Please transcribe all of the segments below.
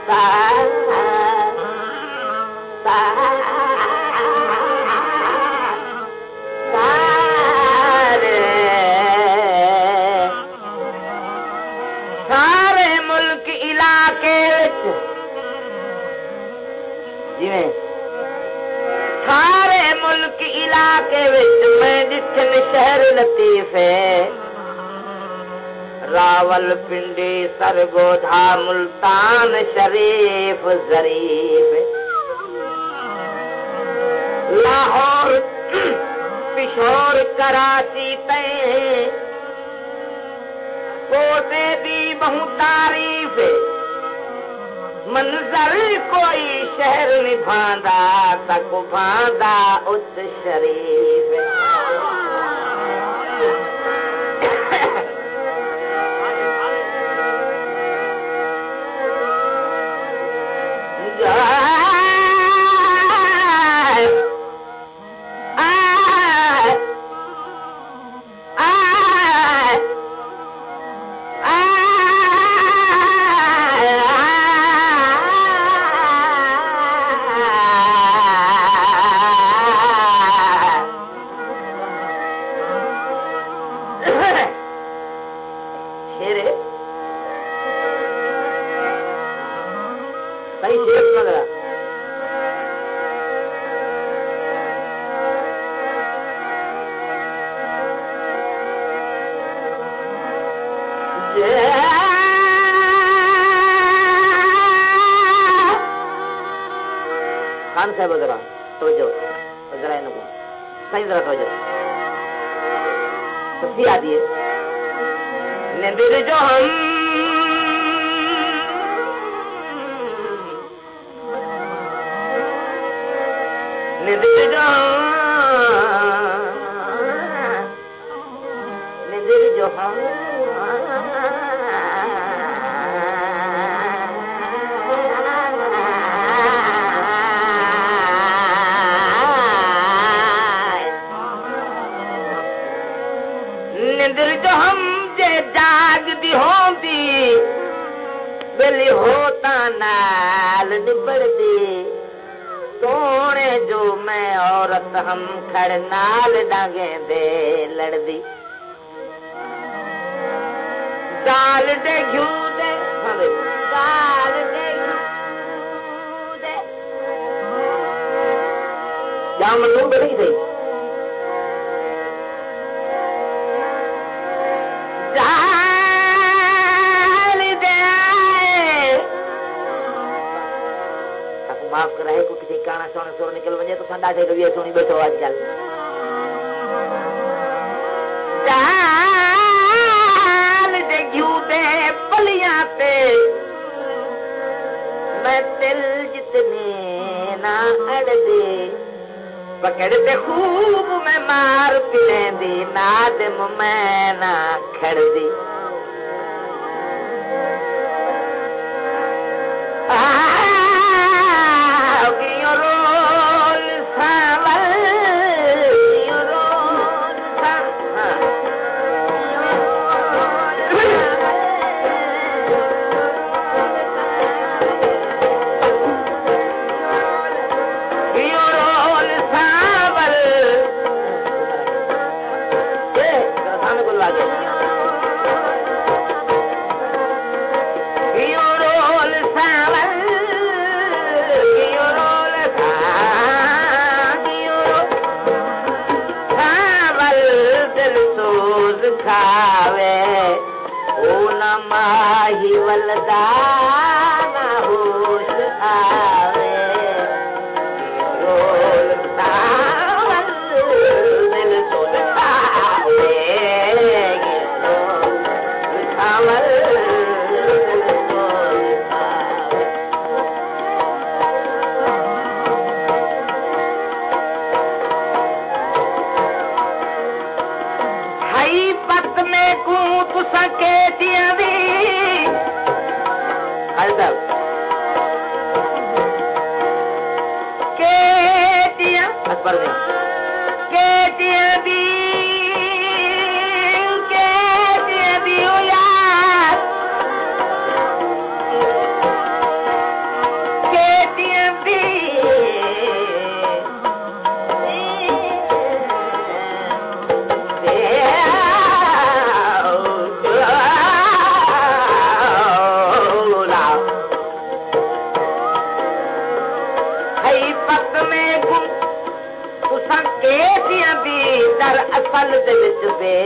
सारे मुल्क इलाके जिवें सारे मुल्क इलाके विच मैं जिथन शहर लतीफे रावलपिंडी सरगोधा मुल्तान शरीफ जरीफ लाहौर पिशोर कराची तय पोते दी बहु तारीफ मंजर कोई शहर निभांदा तक भांदा उस शरीफ खान साहब जरा तवज्जो जरा इनको सही जरा तवज्जो तो सी आदि है निंदिर जो हम निंदिर जो हम निंदिर जो हम जे जाग दी होंदी बेली होता नाल निबड़ दी सोने जो मैं औरत हम खड़ नाल डांगे दे लड़दी दाल दे घ्यू दे दाल दे घ्यू दे जाम लू बड़ी थी माफ कराए को किसी काना सोने सोर निकल वने तो संदा थे रविया सोनी बैठो आजकल दाल दे घ्यू दे पलियां पे मैं तिल जितने ना अड़ दे पकड़ते खूब मैं मार पिलेंदी नादम मैं ना खड़ दी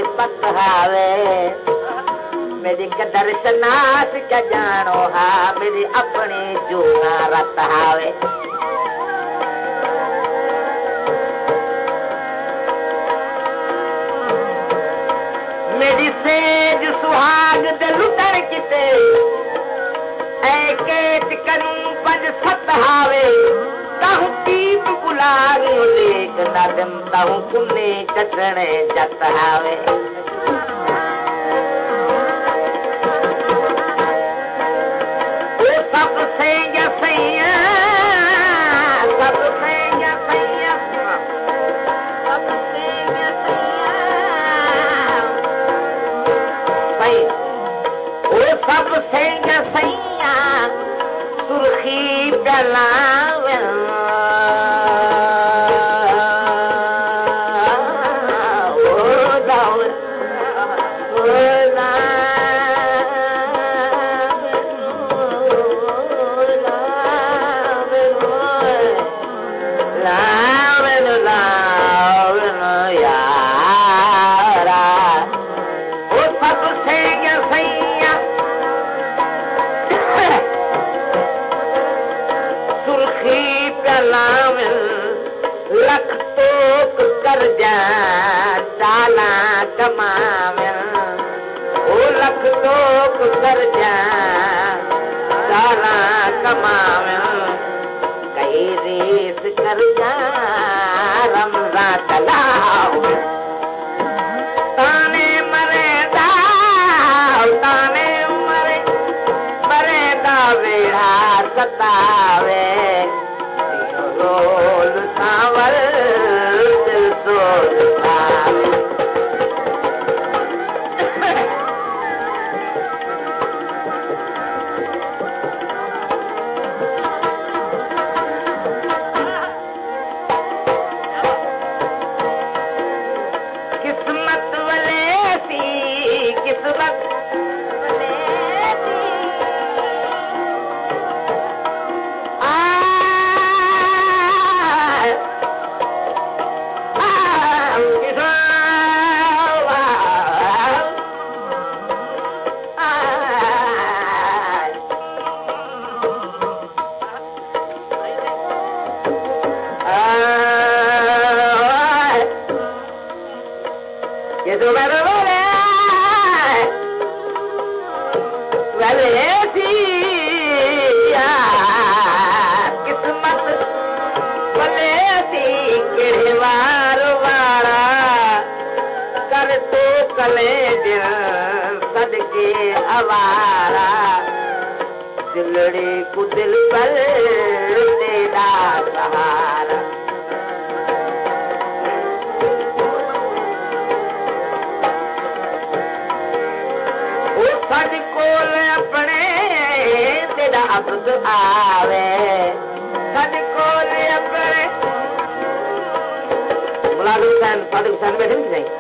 बतहावे मेरी कदर शनास क्या जानो हा मेरी अपनी जूना रतहावे मेरी सेज सुहाग दे लुटण किते ऐ केत करूं पज सतहावे ताहू टीप गुलाग लेक नदम ताहू कुने चटणे जतहावे ओ सब सैया सैया सब सैया सैया सब सैया सैया ओ सब सैया सैया सुर्खी गलावे दिलड़ी को दिल पर तेरा सहारा वो सज कोल अपने तेरा अब्द आवे सज कोल अपने मुलाजिम हुसैन सादिक हुसैन बैठे नहीं